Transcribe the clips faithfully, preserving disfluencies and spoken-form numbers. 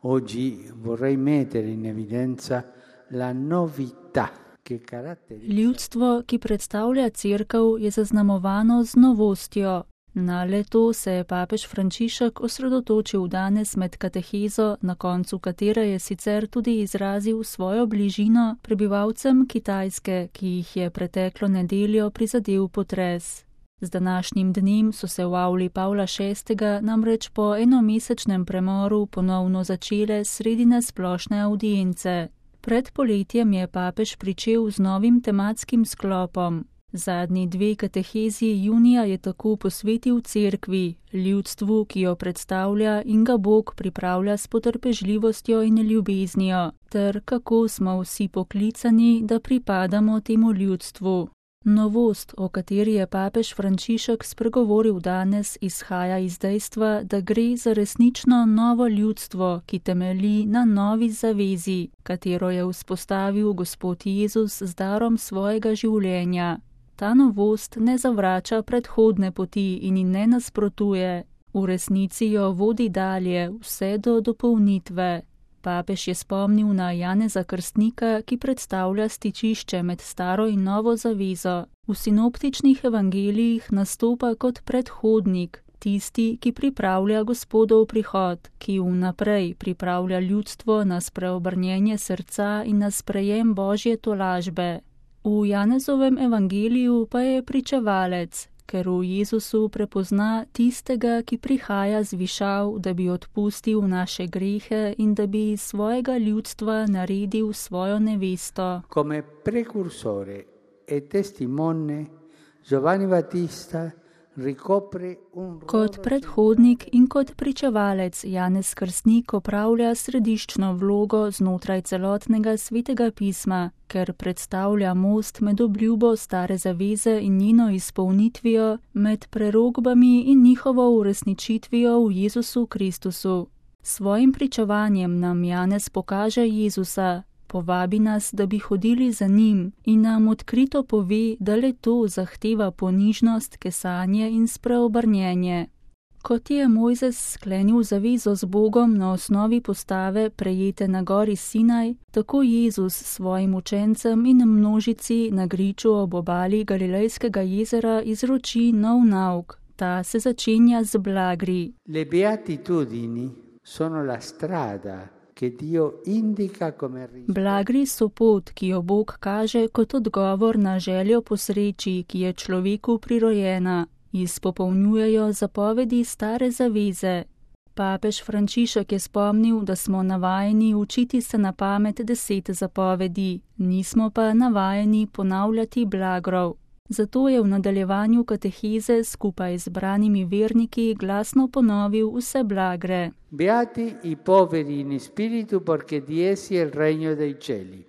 Oggi vorrei mettere in evidenza la novità che caratterizza. Ljudstvo, ki predstavlja cerkev, je zaznamovano z novostjo. Na leto se je papež Frančišek osredotočil danes med katehezo, na koncu katere je sicer tudi izrazil svojo bližino prebivalcem Kitajske, ki jih je preteklo nedeljo prizadel potres. Z današnjim dnem so se v avli Pavla šestega namreč po enomesečnem premoru ponovno začele sredine splošne avdience. Pred poletjem je papež pričel z novim tematskim sklopom. Zadnji dve katehezi junija je tako posvetil cerkvi, ljudstvu, ki jo predstavlja in ga Bog pripravlja s potrpežljivostjo in ljubeznijo, ter kako smo vsi poklicani, da pripadamo temu ljudstvu. Novost, o kateri je papež Frančišek spregovoril danes, izhaja iz dejstva, da gre za resnično novo ljudstvo, ki temelji na novi zavezi, katero je vzpostavil Gospod Jezus z darom svojega življenja. Ta novost ne zavrača predhodne poti in ji ne nasprotuje. V resnici jo vodi dalje, vse do dopolnitve. Papež je spomnil na Janeza Krstnika, ki predstavlja stičišče med staro in novo zavezo. V sinoptičnih evangelijih nastopa kot predhodnik, tisti, ki pripravlja Gospodov prihod, ki vnaprej pripravlja ljudstvo na spreobrnjenje srca in na sprejem Božje tolažbe. V Janezovem evangeliju pa je pričevalec, ker v Jezusu prepozna tistega, ki prihaja z višav, da bi odpustil naše grehe in da bi iz svojega ljudstva naredil svojo nevesto. Come precursore e testimone Giovanni Battista ricopre un Kot predhodnik in kot pričevalec Janez Krstnik opravlja središčno vlogo znotraj celotnega svetega pisma, ker predstavlja most med obljubo stare zaveze in njeno izpolnitvijo, med prerogbami in njihovo uresničitvijo v Jezusu Kristusu. S svojim pričevanjem nam Janez pokaže Jezusa, povabi nas, da bi hodili za njim in nam odkrito pove, da le to zahteva ponižnost, kesanje in spreobrnjenje. Kot je Mojzes sklenil zavezo z Bogom na osnovi postave prejete na gori Sinaj, tako Jezus svojim učencem in množici na griču ob obali Galilejskega jezera izroči nov nauk. Ta se začenja z blagri. Le beatitudini sono la strada che Dio indica come risposta. Blagri so pot, ki jo Bog kaže kot odgovor na željo po sreči, ki je človeku prirojena. Izpopolnjujejo zapovedi stare zaveze. Papež Frančišek je spomnil, da smo navajeni učiti se na pamet deset zapovedi, nismo pa navajeni ponavljati blagrov. Zato je v nadaljevanju kateheze skupaj z branimi verniki glasno ponovil vse blagre. Beati i poveri in spiritu, perché di essi è il regno dei cieli.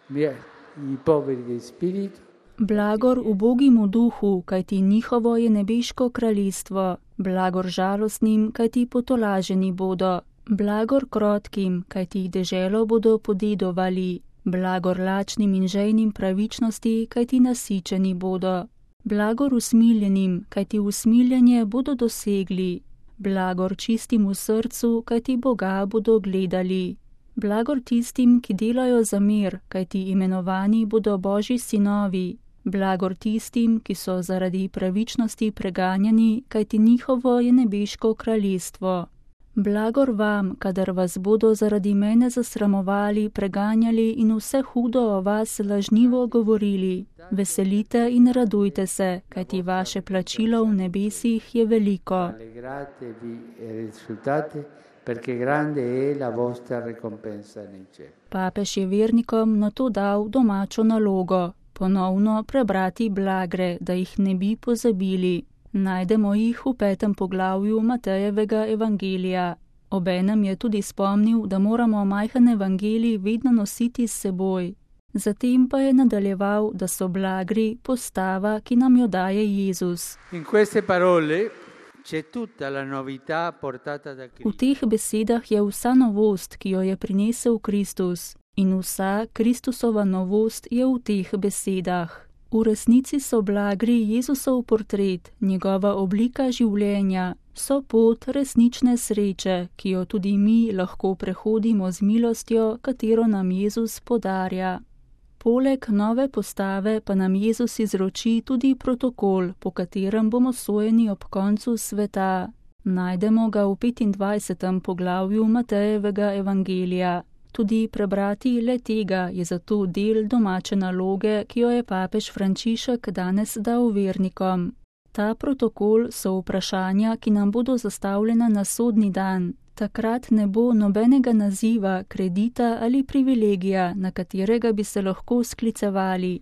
Beati i poveri di spiritu. Blagor ubogim v duhu, kajti njihovo je nebeško kraljestvo. Blagor žalostnim, kajti potolaženi bodo. Blagor krotkim, kajti deželo bodo podedovali. Blagor lačnim in žejnim pravičnosti, kajti nasičeni bodo. Blagor usmiljenim, kajti usmiljenje bodo dosegli. Blagor čistim v srcu, kajti Boga bodo gledali. Blagor tistim, ki delajo za mir, kajti imenovani bodo Božji sinovi. Blagor tistim, ki so zaradi pravičnosti preganjani, kajti njihovo je nebeško kraljestvo. Blagor vam, kadar vas bodo zaradi mene zasramovali, preganjali in vse hudo o vas lažnivo govorili. Veselite in radujte se, kajti vaše plačilo v nebesih je veliko. Allegratevi e risultate, perché grande è la vostra ricompensa nei cieli. Papež je vernikom na to dal domačo nalogo, ponovno prebrati blagre, da jih ne bi pozabili. Najdemo jih v petem poglavju Matejevega evangelija. Obenem je tudi spomnil, da moramo majhen evangelij vedno nositi s seboj. Zatem pa je nadaljeval, da so blagri postava, ki nam jo daje Jezus. In queste parole c'è tutta la novità portata da Cristo. V teh besedah je vsa novost, ki jo je prinesel Kristus. In vsa Kristusova novost je v teh besedah. V resnici so blagri Jezusov portret, njegova oblika življenja, so pot resnične sreče, ki jo tudi mi lahko prehodimo z milostjo, katero nam Jezus podarja. Poleg nove postave pa nam Jezus izroči tudi protokol, po katerem bomo sojeni ob koncu sveta. Najdemo ga v petindvajsetem poglavju Matejevega evangelija. Tudi prebrati le tega je zato del domače naloge, ki jo je papež Frančišek danes dal vernikom. Ta protokol so vprašanja, ki nam bodo zastavljena na sodni dan. Takrat ne bo nobenega naziva, kredita ali privilegija, na katerega bi se lahko sklicevali.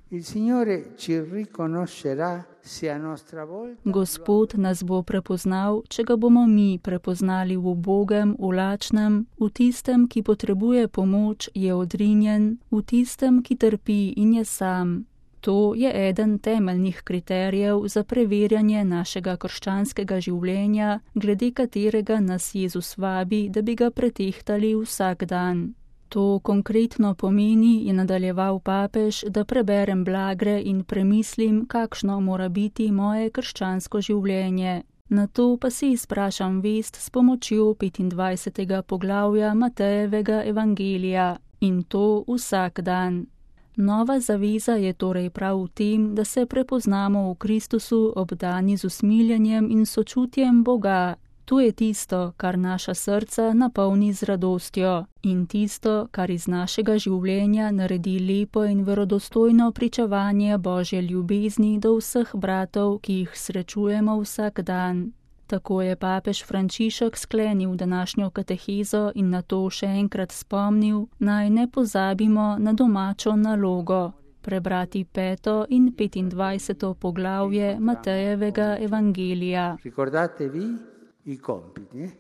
Gospod nas bo prepoznal, če ga bomo mi prepoznali v ubogem, v lačnem, v tistem, ki potrebuje pomoč, je odrinjen, v tistem, ki trpi in je sam. To je eden temeljnih kriterijev za preverjanje našega krščanskega življenja, glede katerega nas Jezus vabi, da bi ga pretehtali vsak dan. To konkretno pomeni, je nadaljeval papež, da preberem blagre in premislim, kakšno mora biti moje krščansko življenje. Nato pa si izprašam vest s pomočjo petindvajsetega poglavja Matejevega evangelija. In to vsak dan. Nova zaveza je torej prav v tem, da se prepoznamo v Kristusu obdani z usmiljenjem in sočutjem Boga. To je tisto, kar naša srca napolni z radostjo in tisto, kar iz našega življenja naredi lepo in verodostojno pričevanje Božje ljubezni do vseh bratov, ki jih srečujemo vsak dan. Tako je papež Frančišek sklenil današnjo katehezo in na to še enkrat spomnil, naj ne pozabimo na domačo nalogo, prebrati peto in petindvajseto poglavje Matejevega evangelija. Ricordatevi i compiti,